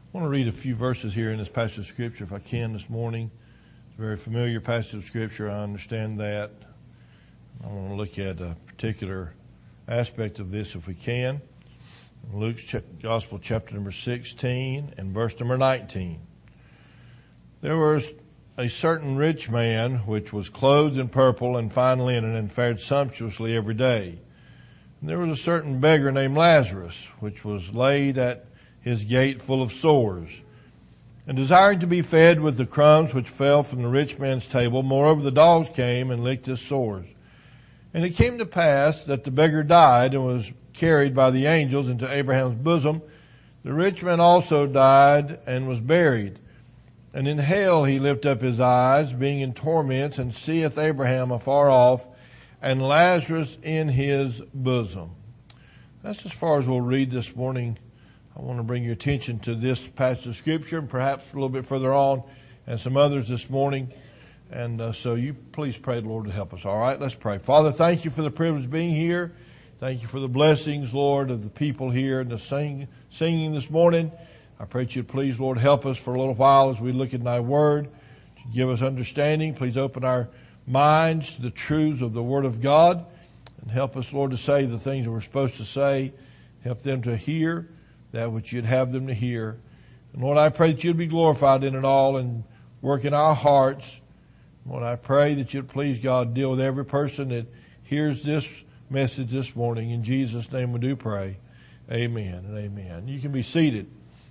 I want to read a few verses here in this passage of Scripture if I can this morning. It's a very familiar passage of Scripture. I understand that. I want to look at a particular aspect of this if we can. Luke's Gospel chapter number 16 and verse number 19. There was a certain rich man which was clothed in purple and fine linen and fared sumptuously every day. And there was a certain beggar named Lazarus which was laid at his gate full of sores, and desiring to be fed with the crumbs which fell from the rich man's table. Moreover, the dogs came and licked his sores. And it came to pass that the beggar died and was carried by the angels into Abraham's bosom. The rich man also died and was buried. And in hell he lifted up his eyes, being in torments, and seeth Abraham afar off, and Lazarus in his bosom. That's as far as we'll read this morning. I want to bring your attention to this passage of Scripture, and perhaps a little bit further on, and some others this morning. And so you please pray the Lord to help us. All right, let's pray. Father, thank you for the privilege of being here. Thank you for the blessings, Lord, of the people here and the singing this morning. I pray that you please, Lord, help us for a little while as we look at thy word. To give us understanding. Please open our minds to the truths of the word of God, and help us, Lord, to say the things that we're supposed to say. Help them to hear that which you'd have them to hear. And Lord, I pray that you'd be glorified in it all and work in our hearts. Lord, I pray that you'd please, God, deal with every person that hears this message this morning. In Jesus' name we do pray. Amen and amen. You can be seated.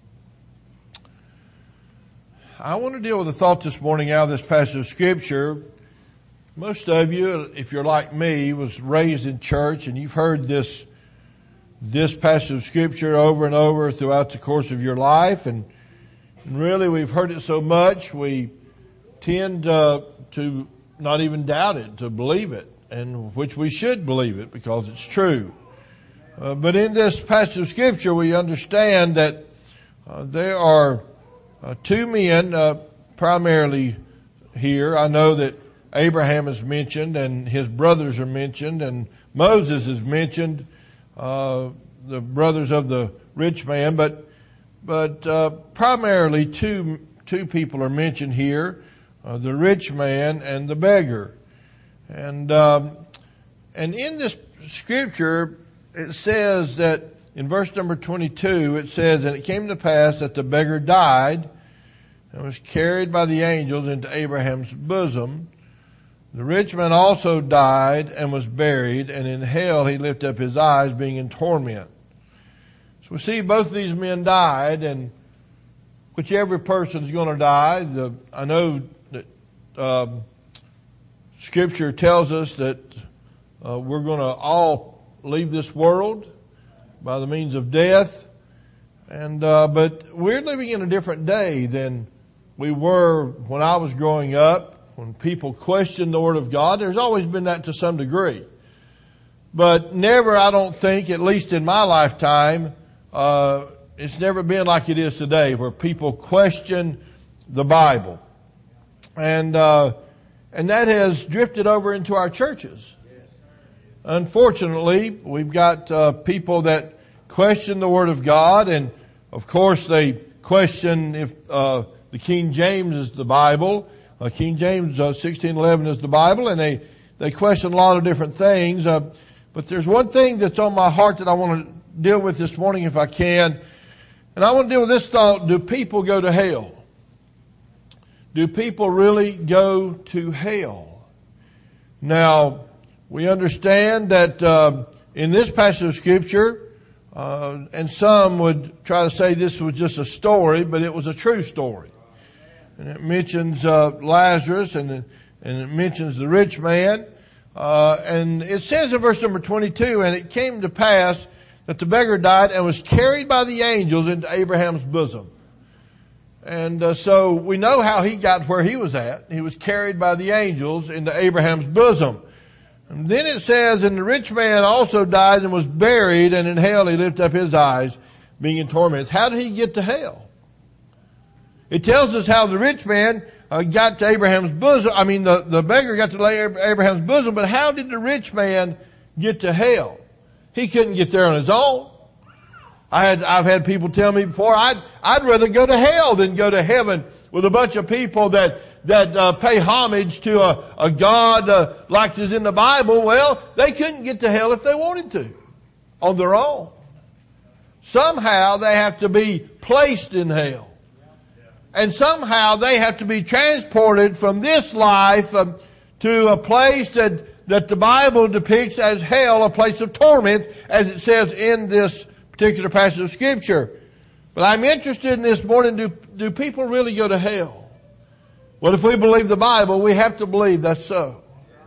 I want to deal with a thought this morning out of this passage of Scripture. Most of you, if you're like me, was raised in church, and you've heard this passage of Scripture over and over throughout the course of your life. And really, we've heard it so much, we tend to not even doubt it, to believe it, and which we should believe it because it's true. But in this passage of Scripture, we understand that there are two men primarily here. I know that Abraham is mentioned, and his brothers are mentioned, and Moses is mentioned, the brothers of the rich man, but primarily two people are mentioned here, the rich man and the beggar. And in this Scripture, it says that in verse number 22, it says, and it came to pass that the beggar died and was carried by the angels into Abraham's bosom. The rich man also died and was buried, and in hell he lifted up his eyes, being in torment. So we see both of these men died, and whichever person's going to die, I know that Scripture tells us that we're going to all leave this world by the means of death, and but we're living in a different day than we were when I was growing up. When people question the Word of God, there's always been that to some degree. But never, I don't think, at least in my lifetime, it's never been like it is today, where people question the Bible. And that has drifted over into our churches. Unfortunately, we've got people that question the Word of God, and of course they question if the King James is the Bible. King James 1611 is the Bible, and they question a lot of different things. But there's one thing that's on my heart that I want to deal with this morning if I can. And I want to deal with this thought: do people go to hell? Do people really go to hell? Now, we understand that in this passage of Scripture, and some would try to say this was just a story, but it was a true story. And it mentions Lazarus, and it mentions the rich man. And it says in verse number 22, and it came to pass that the beggar died and was carried by the angels into Abraham's bosom. And so we know how he got where he was at. He was carried by the angels into Abraham's bosom. And then it says, and the rich man also died and was buried, and in hell he lifted up his eyes, being in torments. How did he get to hell? It tells us how the rich man got to Abraham's bosom. I mean, the beggar got to Abraham's bosom, but how did the rich man get to hell? He couldn't get there on his own. I've had people tell me before, I'd rather go to hell than go to heaven with a bunch of people that pay homage to a God like is in the Bible. Well, they couldn't get to hell if they wanted to on their own. Somehow they have to be placed in hell. And somehow they have to be transported from this life to a place that the Bible depicts as hell, a place of torment, as it says in this particular passage of Scripture. But I'm interested in this morning, do people really go to hell? Well, if we believe the Bible, we have to believe that's so.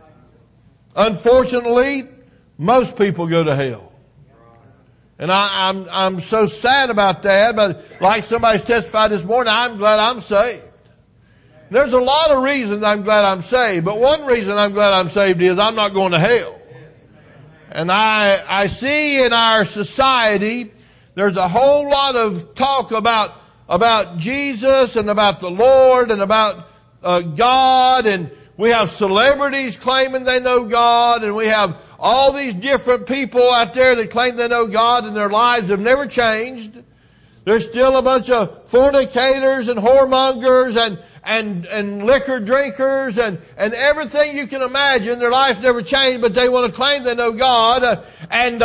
Unfortunately, most people go to hell. And I'm so sad about that, but like somebody's testified this morning, I'm glad I'm saved. There's a lot of reasons I'm glad I'm saved, but one reason I'm glad I'm saved is I'm not going to hell. And I see in our society, there's a whole lot of talk about Jesus and about the Lord and about God, and we have celebrities claiming they know God, and we have all these different people out there that claim they know God and their lives have never changed. There's still a bunch of fornicators and whoremongers and liquor drinkers and everything you can imagine. Their life never changed, but they want to claim they know God, and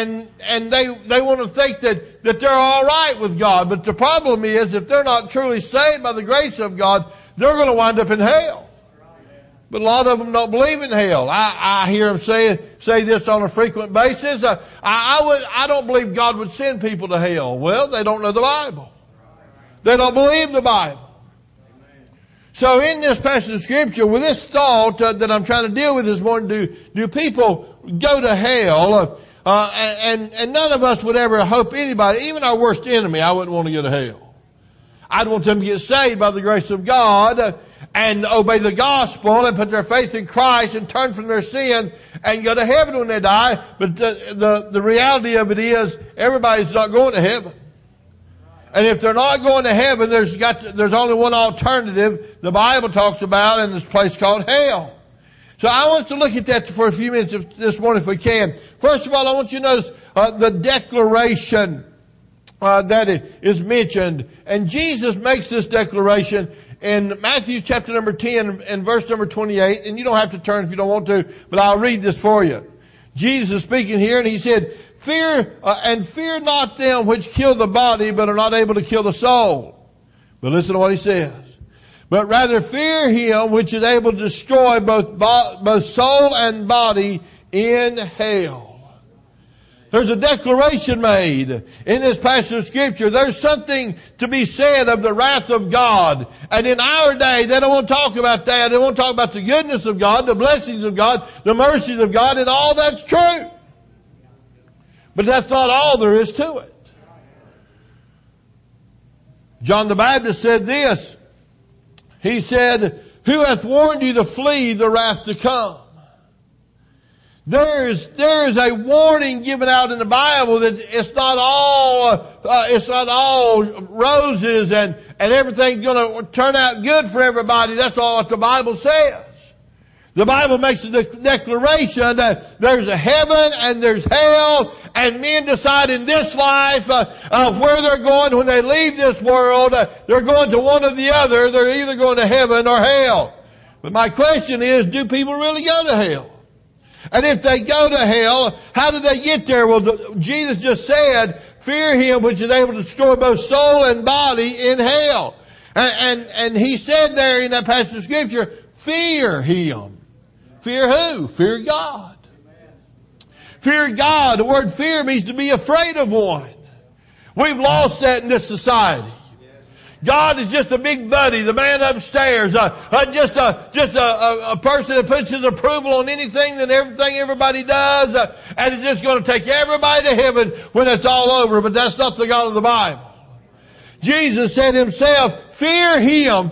they want to think that they're all right with God. But the problem is, if they're not truly saved by the grace of God, they're going to wind up in hell. But a lot of them don't believe in hell. I hear them say this on a frequent basis. I don't believe God would send people to hell. Well, they don't know the Bible. They don't believe the Bible. So in this passage of Scripture, with this thought that I'm trying to deal with this morning, do people go to hell? And none of us would ever hope anybody, even our worst enemy, I wouldn't want to go to hell. I'd want them to get saved by the grace of God and obey the gospel and put their faith in Christ and turn from their sin and go to heaven when they die. But the reality of it is, everybody's not going to heaven. And if they're not going to heaven, there's only one alternative the Bible talks about, in this place called hell. So I want to look at that for a few minutes this morning if we can. First of all, I want you to notice the declaration that is mentioned. And Jesus makes this declaration in Matthew chapter number 10 and verse number 28. And you don't have to turn if you don't want to, but I'll read this for you. Jesus is speaking here, and he said, fear not them which kill the body, but are not able to kill the soul. But listen to what he says. But rather fear him which is able to destroy both soul and body in hell. There's a declaration made in this passage of Scripture. There's something to be said of the wrath of God. And in our day, they don't want to talk about that. They want to talk about the goodness of God, the blessings of God, the mercies of God, and all that's true. But that's not all there is to it. John the Baptist said this. He said, who hath warned you to flee the wrath to come? There is a warning given out in the Bible that it's not all roses and everything's going to turn out good for everybody. That's all what the Bible says. The Bible makes a declaration that there's a heaven and there's hell, and men decide in this life where they're going when they leave this world. They're going to one or the other. They're either going to heaven or hell. But my question is, do people really go to hell? And if they go to hell, how do they get there? Well, Jesus just said, fear him which is able to destroy both soul and body in hell. And he said there in that passage of Scripture, fear him. Fear who? Fear God. Fear God. The word fear means to be afraid of one. We've lost that in this society. God is just a big buddy, the man upstairs, just a person that puts his approval on anything and everything everybody does, and it's just going to take everybody to heaven when it's all over. But that's not the God of the Bible. Jesus said himself, fear him,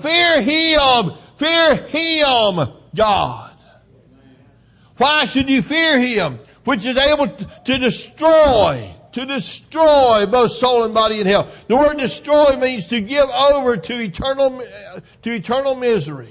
God. Why should you fear him, which is able to destroy both soul and body in hell? The word destroy means to give over to eternal misery.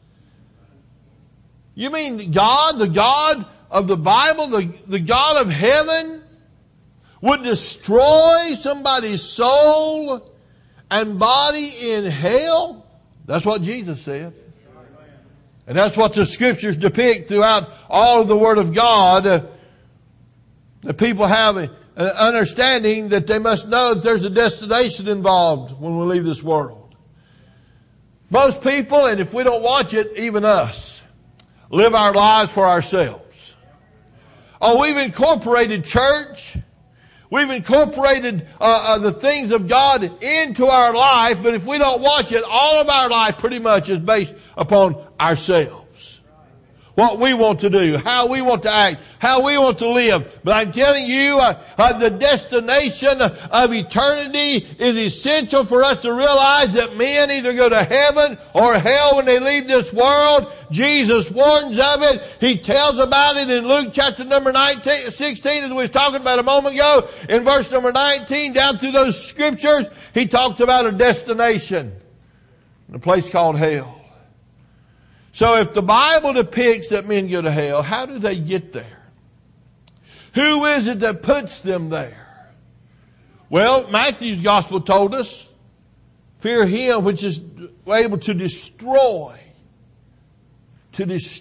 You mean God, the God of the Bible, the God of heaven, would destroy somebody's soul and body in hell? That's what Jesus said. And that's what the Scriptures depict throughout all of the Word of God. The people have an understanding that they must know that there's a destination involved when we leave this world. Most people, and if we don't watch it, even us, live our lives for ourselves. Oh, we've incorporated church. We've incorporated the things of God into our life, but if we don't watch it, all of our life pretty much is based upon ourselves. What we want to do, how we want to act, how we want to live. But I'm telling you, the destination of eternity is essential for us to realize that men either go to heaven or hell when they leave this world. Jesus warns of it. He tells about it in Luke chapter number 16, as we was talking about a moment ago. In verse number 19, down through those scriptures, he talks about a destination, a place called hell. So if the Bible depicts that men go to hell, how do they get there? Who is it that puts them there? Well, Matthew's gospel told us, fear him which is able to destroy, to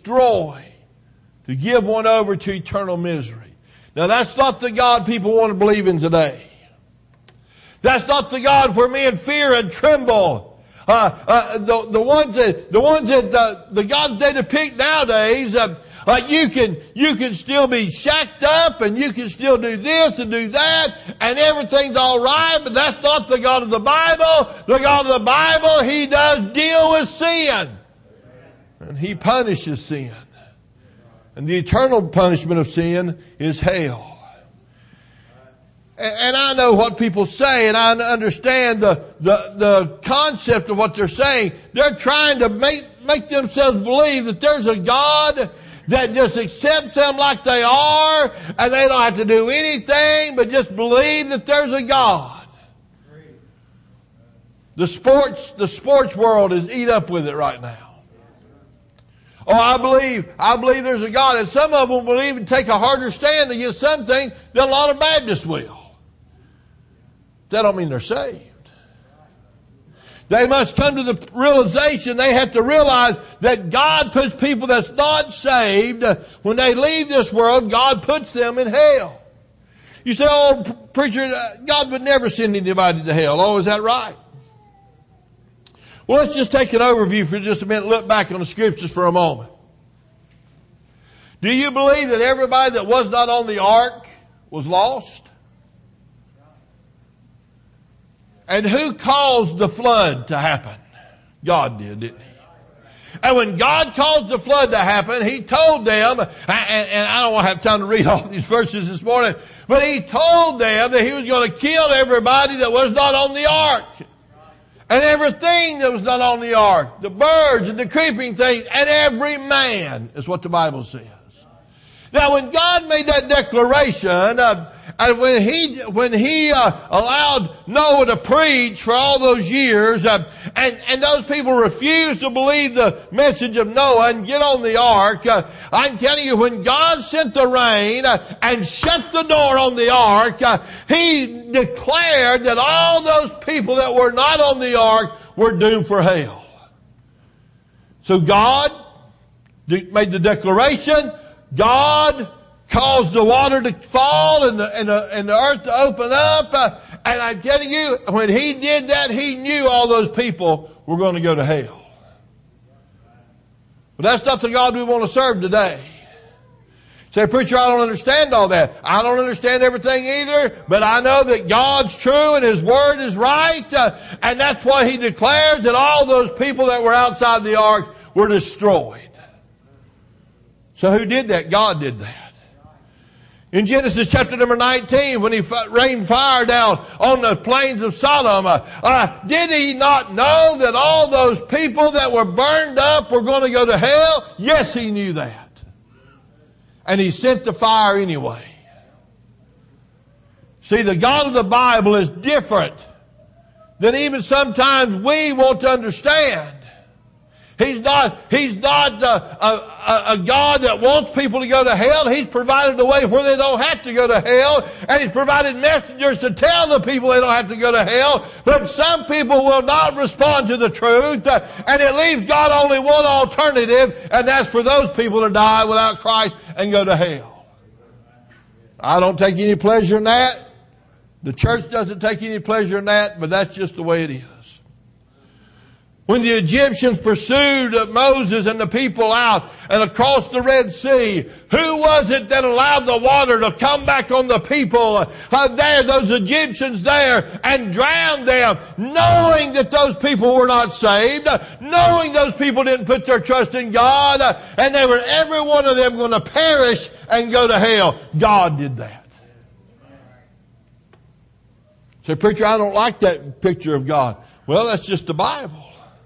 give one over to eternal misery. Now that's not the God people want to believe in today. That's not the God where men fear and tremble. The ones that the gods they depict nowadays, you can still be shacked up and you can still do this and do that and everything's alright, but that's not the God of the Bible. The God of the Bible, He does deal with sin. And He punishes sin. And the eternal punishment of sin is hell. And I know what people say, and I understand the concept of what they're saying. They're trying to make themselves believe that there's a God that just accepts them like they are, and they don't have to do anything but just believe that there's a God. The sports world is eat up with it right now. Oh, I believe there's a God, and some of them will even take a harder stand against something than a lot of Baptists will. That don't mean they're saved. They must come to the realization, they have to realize that God puts people that's not saved, when they leave this world, God puts them in hell. You say, oh, preacher, God would never send anybody to hell. Oh, is that right? Well, let's just take an overview for just a minute, look back on the scriptures for a moment. Do you believe that everybody that was not on the ark was lost? And who caused the flood to happen? God did, didn't He? And when God caused the flood to happen, He told them, and I don't want to have time to read all these verses this morning, but He told them that He was going to kill everybody that was not on the ark. And everything that was not on the ark. The birds and the creeping things and every man is what the Bible says. Now when God made that declaration, and when he allowed Noah to preach for all those years, and those people refused to believe the message of Noah and get on the ark, I'm telling you, when God sent the rain and shut the door on the ark, He declared that all those people that were not on the ark were doomed for hell. So God made the declaration. God caused the water to fall and the earth to open up. And I'm telling you, when He did that, He knew all those people were going to go to hell. But that's not the God we want to serve today. Say, preacher, I don't understand all that. I don't understand everything either, but I know that God's true and His Word is right. And that's why He declared that all those people that were outside the ark were destroyed. So who did that? God did that. In Genesis chapter number 19, when He rained fire down on the plains of Sodom, did He not know that all those people that were burned up were going to go to hell? Yes, He knew that. And He sent the fire anyway. See, the God of the Bible is different than even sometimes we want to understand. He's not a God that wants people to go to hell. He's provided a way where they don't have to go to hell. And He's provided messengers to tell the people they don't have to go to hell. But some people will not respond to the truth. And it leaves God only one alternative. And that's for those people to die without Christ and go to hell. I don't take any pleasure in that. The church doesn't take any pleasure in that. But that's just the way it is. When the Egyptians pursued Moses and the people out and across the Red Sea, who was it that allowed the water to come back on the people there, those Egyptians there, and drowned them, knowing that those people were not saved, knowing those people didn't put their trust in God, and they were, every one of them, going to perish and go to hell. God did that. Say, preacher, I don't like that picture of God. Well, that's just the Bible.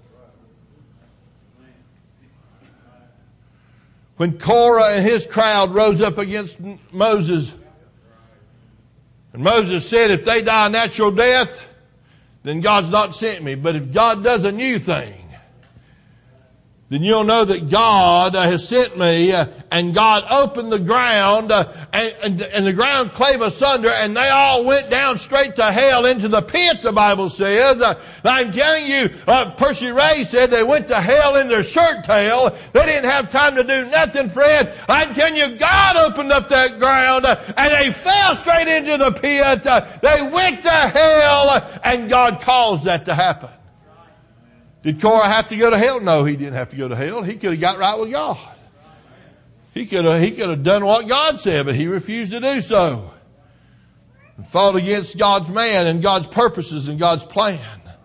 When Korah and his crowd rose up against Moses, and Moses said, if they die a natural death, then God's not sent me. But if God does a new thing, then you'll know that God has sent me, and God opened the ground, and the ground clave asunder, and they all went down straight to hell into the pit, the Bible says. I'm telling you, Percy Ray said they went to hell in their shirt tail. They didn't have time to do nothing, Fred. I'm telling you, God opened up that ground, and they fell straight into the pit. They went to hell, and God caused that to happen. Did Korah have to go to hell? No, he didn't have to go to hell. He could have got right with God. He could have done what God said, but he refused to do so. And fought against God's man and God's purposes and God's plan.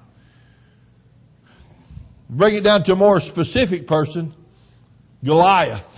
Bring it down to a more specific person, Goliath.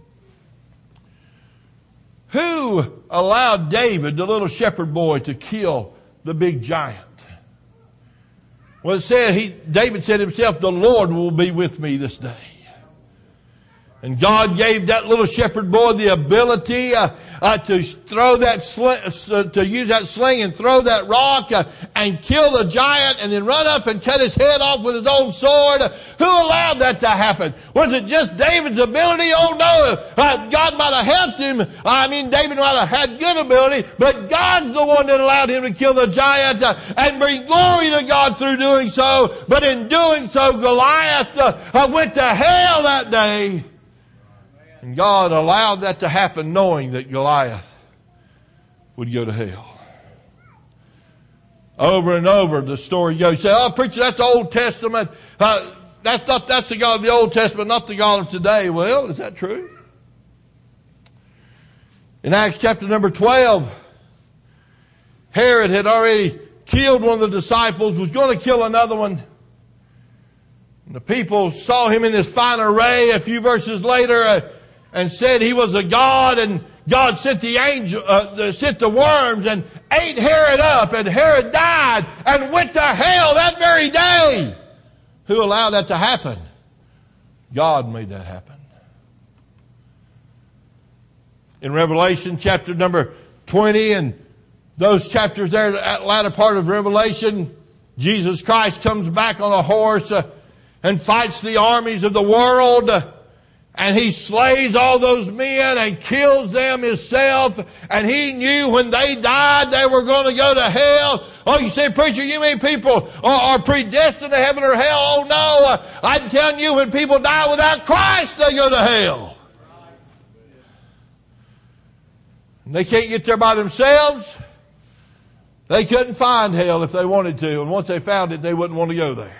Who allowed David, the little shepherd boy, to kill the big giant? Well, it said David said himself, the Lord will be with me this day. And God gave that little shepherd boy the ability to throw that to use that sling and throw that rock and kill the giant, and then run up and cut his head off with his own sword. Who allowed that to happen? Was it just David's ability? Oh no, God might have helped him. David might have had good ability, but God's the one that allowed him to kill the giant and bring glory to God through doing so. But in doing so, Goliath went to hell that day. And God allowed that to happen knowing that Goliath would go to hell. Over and over the story goes. You say, oh preacher, that's the Old Testament. That's the God of the Old Testament, not the God of today. Well, is that true? In Acts chapter number 12, Herod had already killed one of the disciples, was going to kill another one. And the people saw him in his fine array a few verses later, and said he was a god, and God sent sent the worms and ate Herod up, and Herod died and went to hell that very day. Who allowed that to happen? God made that happen. In Revelation chapter number 20 and those chapters there, that latter part of Revelation, Jesus Christ comes back on a horse and fights the armies of the world. And he slays all those men and kills them himself. And he knew when they died they were going to go to hell. Oh, you say, preacher, you mean people are predestined to heaven or hell? Oh no, I'm telling you, when people die without Christ, they go to hell. And they can't get there by themselves. They couldn't find hell if they wanted to. And once they found it, they wouldn't want to go there.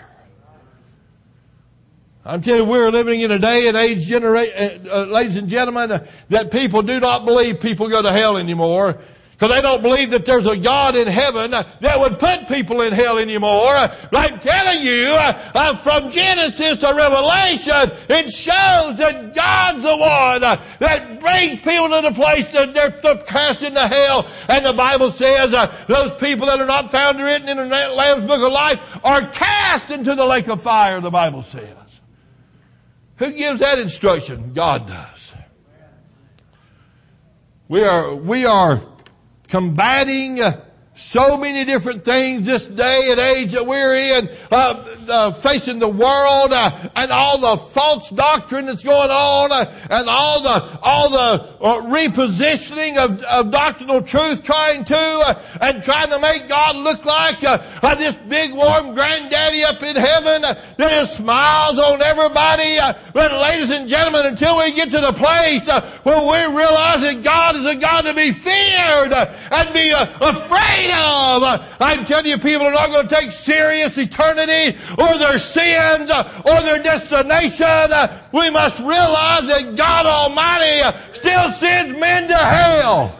I'm telling you, we're living in a day and age, ladies and gentlemen, that people do not believe people go to hell anymore. Because they don't believe that there's a God in heaven that would put people in hell anymore. But I'm telling you, from Genesis to Revelation, it shows that God's the one that brings people to the place that they're cast into hell. And the Bible says those people that are not found written in the Lamb's Book of Life are cast into the lake of fire, the Bible says. Who gives that instruction? God does. We are combating So many different things this day and age that we're in, facing the world, and all the false doctrine that's going on, and all the repositioning of doctrinal truth, trying to make God look like this big warm granddaddy up in heaven that just smiles on everybody. But ladies and gentlemen, until we get to the place where we realize that God is a God to be feared and be afraid of, I'm telling you, people are not going to take serious eternity or their sins or their destination. We must realize that God Almighty still sends men to hell.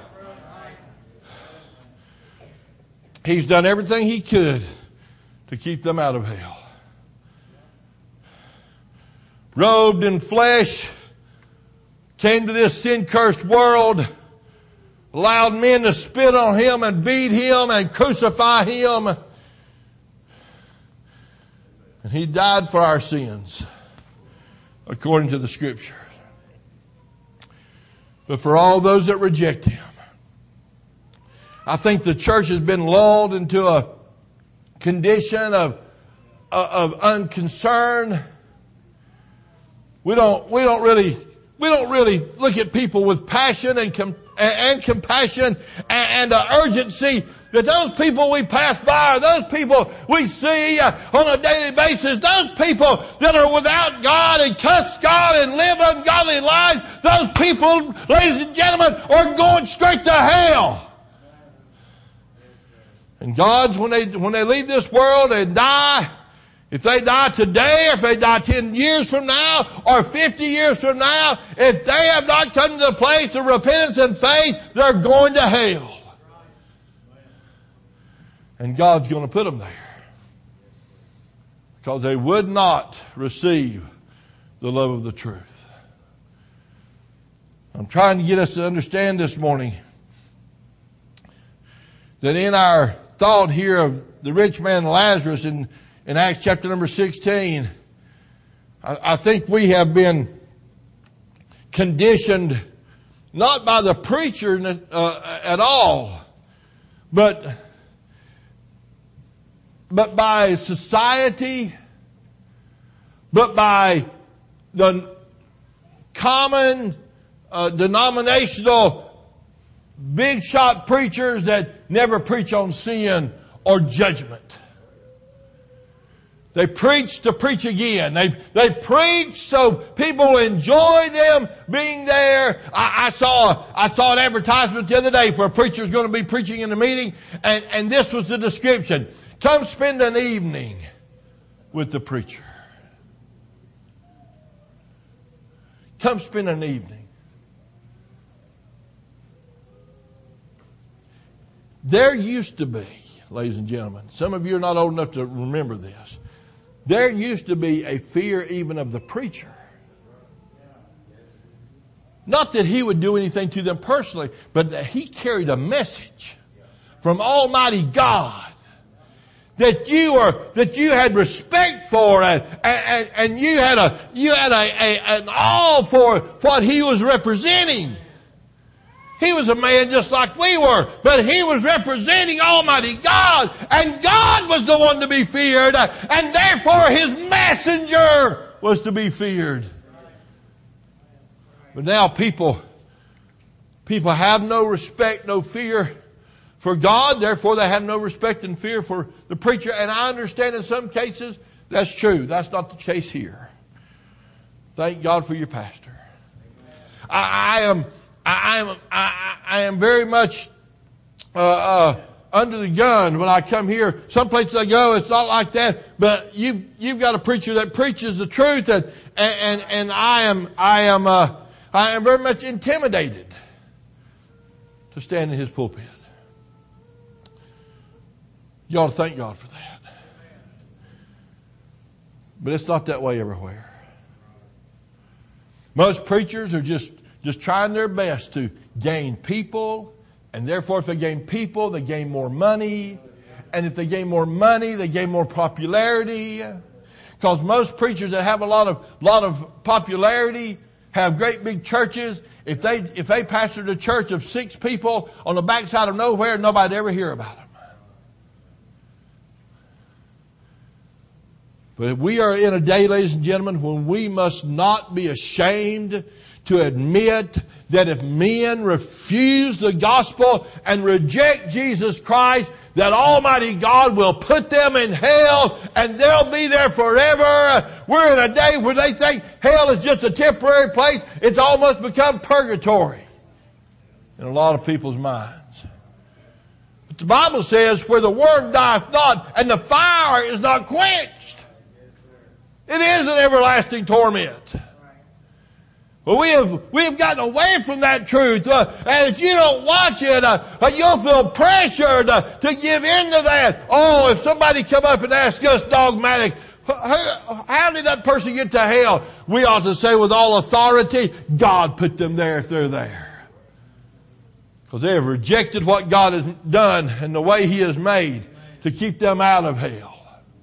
He's done everything He could to keep them out of hell. Robed in flesh, came to this sin-cursed world, allowed men to spit on Him and beat Him and crucify Him. And He died for our sins, according to the Scripture. But for all those that reject Him, I think the church has been lulled into a condition of unconcern. We don't really look at people with passion and compassion and urgency. That those people we pass by, those people we see on a daily basis, those people that are without God and cuss God and live ungodly lives, those people, ladies and gentlemen, are going straight to hell. And God's, when they leave this world and die, if they die today, or if they die 10 years from now, or 50 years from now, if they have not come to the place of repentance and faith, they're going to hell. And God's going to put them there. Because they would not receive the love of the truth. I'm trying to get us to understand this morning that in our thought here of the rich man Lazarus in Acts chapter number 16, I think we have been conditioned not by the preacher at all, but by society, but by the common denominational big shot preachers that never preach on sin or judgment. They preach to preach again. They preach so people enjoy them being there. I saw an advertisement the other day for a preacher who's going to be preaching in a meeting, and this was the description. Come spend an evening with the preacher. Come spend an evening. There used to be, ladies and gentlemen, some of you are not old enough to remember this. There used to be a fear even of the preacher. Not that he would do anything to them personally, but that he carried a message from Almighty God that you had respect for and you had an awe for what he was representing. He was a man just like we were, but he was representing Almighty God, and God was the one to be feared, and therefore His messenger was to be feared. But now people have no respect, no fear for God, therefore they have no respect and fear for the preacher, and I understand in some cases that's true. That's not the case here. Thank God for your pastor. I am very much under the gun when I come here. Some places I go, it's not like that. But you've got a preacher that preaches the truth, and I am very much intimidated to stand in his pulpit. You ought to thank God for that. But it's not that way everywhere. Most preachers are just trying their best to gain people, and therefore if they gain people, they gain more money, and if they gain more money, they gain more popularity. Because most preachers that have a lot of popularity have great big churches. If they pastored a church of 6 people on the backside of nowhere, nobody'd ever hear about them. But we are in a day, ladies and gentlemen, when we must not be ashamed to admit that if men refuse the gospel and reject Jesus Christ, that Almighty God will put them in hell and they'll be there forever. We're in a day where they think hell is just a temporary place. It's almost become purgatory in a lot of people's minds. But the Bible says, where the worm dieth not and the fire is not quenched, it is an everlasting torment. But we have gotten away from that truth. And if you don't watch it, you'll feel pressured to give in to that. Oh, if somebody come up and ask us dogmatic, how did that person get to hell? We ought to say with all authority, God put them there if they're there. Because they have rejected what God has done and the way He has made to keep them out of hell.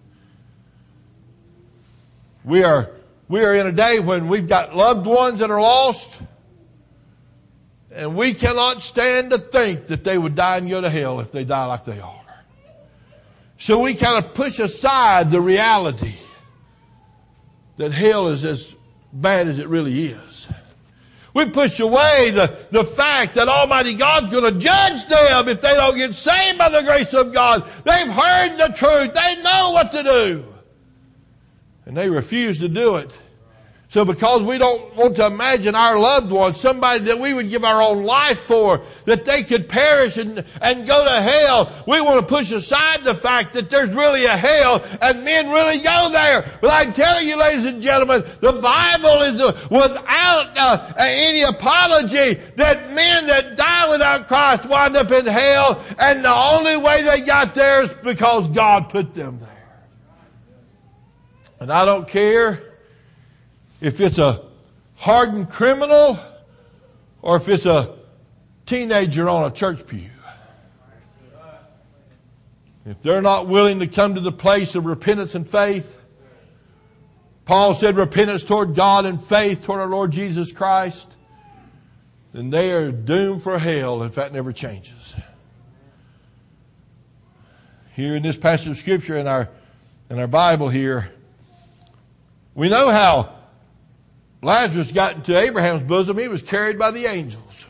We are in a day when we've got loved ones that are lost, and we cannot stand to think that they would die and go to hell if they die like they are. So we kind of push aside the reality that hell is as bad as it really is. We push away the fact that Almighty God's going to judge them if they don't get saved by the grace of God. They've heard the truth. They know what to do. And they refuse to do it. So because we don't want to imagine our loved ones, somebody that we would give our own life for, that they could perish and go to hell, we want to push aside the fact that there's really a hell and men really go there. But I'm telling you, ladies and gentlemen, the Bible is without any apology that men that die without Christ wind up in hell, and the only way they got there is because God put them there. And I don't care if it's a hardened criminal or if it's a teenager on a church pew. If they're not willing to come to the place of repentance and faith, Paul said repentance toward God and faith toward our Lord Jesus Christ, then they are doomed for hell if that never changes. Here in this passage of Scripture in our Bible here, we know how Lazarus got into Abraham's bosom. He was carried by the angels.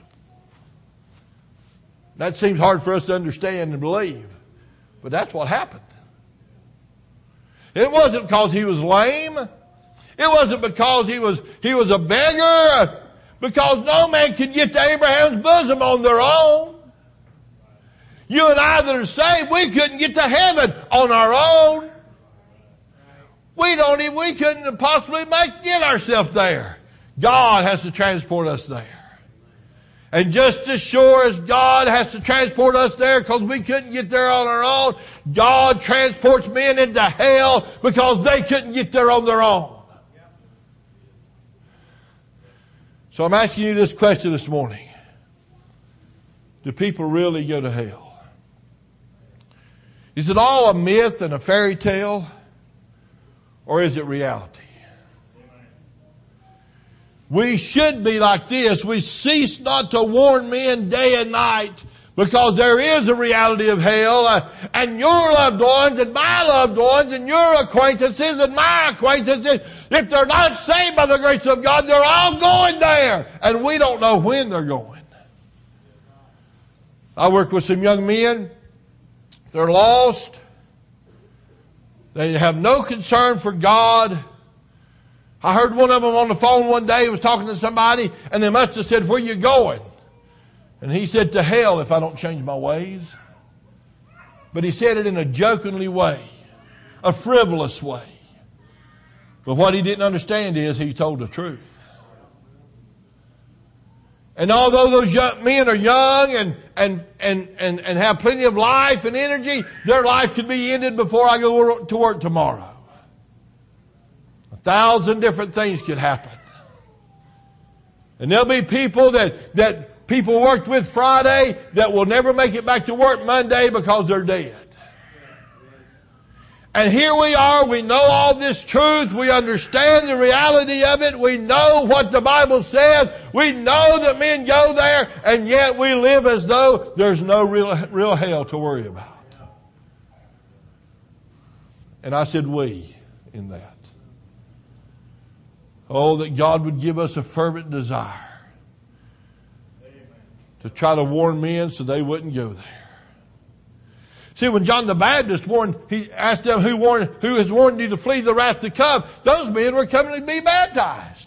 That seems hard for us to understand and believe, but that's what happened. It wasn't because he was lame. It wasn't because he was a beggar, because no man could get to Abraham's bosom on their own. You and I that are saved, we couldn't get to heaven on our own. We couldn't possibly get ourselves there. God has to transport us there. And just as sure as God has to transport us there because we couldn't get there on our own, God transports men into hell because they couldn't get there on their own. So I'm asking you this question this morning. Do people really go to hell? Is it all a myth and a fairy tale? Or is it reality? We should be like this. We cease not to warn men day and night because there is a reality of hell. And your loved ones and my loved ones and your acquaintances and my acquaintances, if they're not saved by the grace of God, they're all going there. And we don't know when they're going. I work with some young men. They're lost. They have no concern for God. I heard one of them on the phone one day. He was talking to somebody and they must have said, "Where you going?" And he said, "To hell if I don't change my ways." But he said it in a jokingly way, a frivolous way. But what he didn't understand is he told the truth. And although those young men are young and have plenty of life and energy, their life could be ended before I go to work tomorrow. 1,000 different things could happen. And there'll be people that people worked with Friday that will never make it back to work Monday because they're dead. And here we are, we know all this truth, we understand the reality of it, we know what the Bible says, we know that men go there, and yet we live as though there's no real hell to worry about. And I said we. in that. Oh, that God would give us a fervent desire to try to warn men so they wouldn't go there. See, when John the Baptist he asked them who has warned you to flee the wrath to come, those men were coming to be baptized.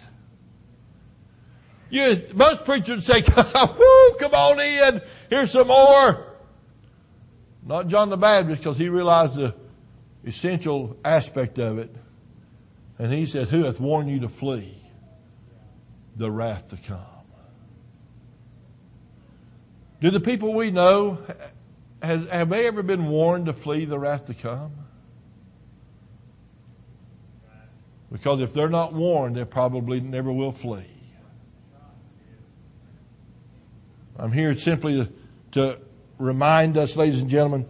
Most preachers would say, woo, come on in, here's some more. Not John the Baptist, because he realized the essential aspect of it. And he said, who hath warned you to flee the wrath to come? Do the people we know, have they ever been warned to flee the wrath to come? Because if they're not warned, they probably never will flee. I'm here simply to remind us, ladies and gentlemen,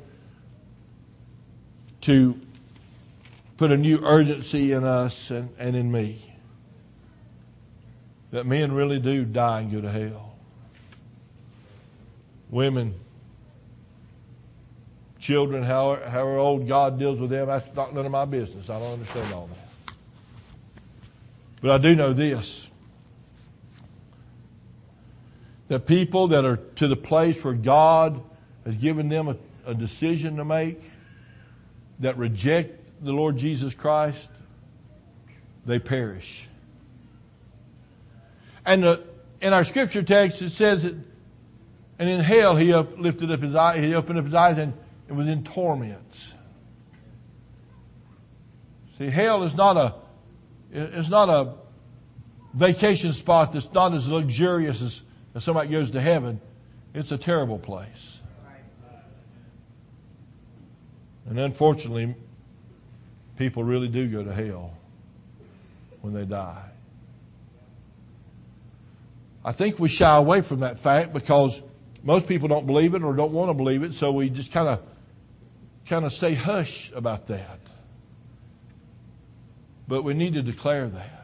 to put a new urgency in us and in me. That men really do die and go to hell. Women, children, however old God deals with them, that's not none of my business. I don't understand all that. But I do know this. That people that are to the place where God has given them a decision to make, that reject the Lord Jesus Christ, they perish. And in our scripture text it says that, and in hell he lifted up his eye, he opened up his eyes and it was in torments. See, hell is not a vacation spot that's not as luxurious as somebody goes to heaven. It's a terrible place. And unfortunately, people really do go to hell when they die. I think we shy away from that fact because most people don't believe it or don't want to believe it, so we just kind of stay hush about that. But we need to declare that.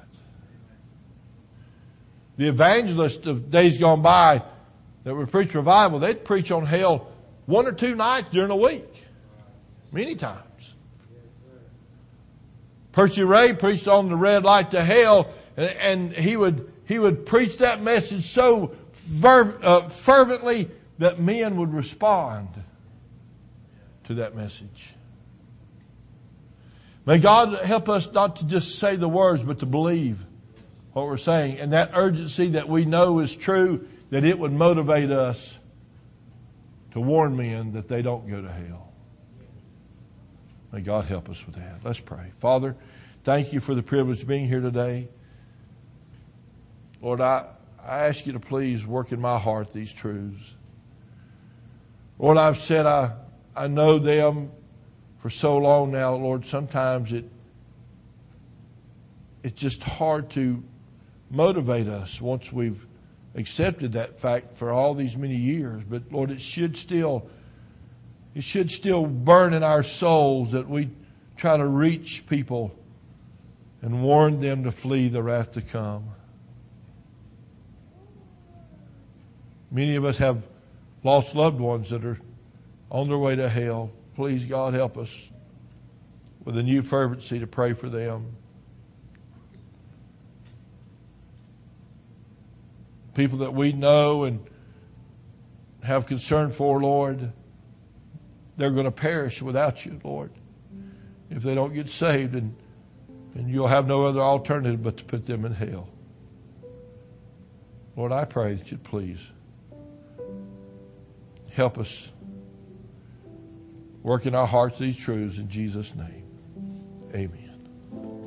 The evangelists of days gone by that would preach revival, they'd preach on hell 1 or 2 nights during a week. Many times. Percy Ray preached on the red light to hell, and he would preach that message so fervently that men would respond to that message. May God help us not to just say the words, but to believe what we're saying. And that urgency that we know is true, that it would motivate us to warn men that they don't go to hell. May God help us with that. Let's pray. Father, thank you for the privilege of being here today. Lord, I ask you to please work in my heart these truths. Lord, I've said I know them for so long now, Lord. Sometimes it's just hard to motivate us once we've accepted that fact for all these many years. But Lord, it should still burn in our souls that we try to reach people and warn them to flee the wrath to come. Many of us have lost loved ones that are on their way to hell. Please, God, help us with a new fervency to pray for them. People that we know and have concern for, Lord, they're going to perish without you, Lord, if they don't get saved, and you'll have no other alternative but to put them in hell. Lord, I pray that you'd please help us work in our hearts these truths in Jesus' name. Amen.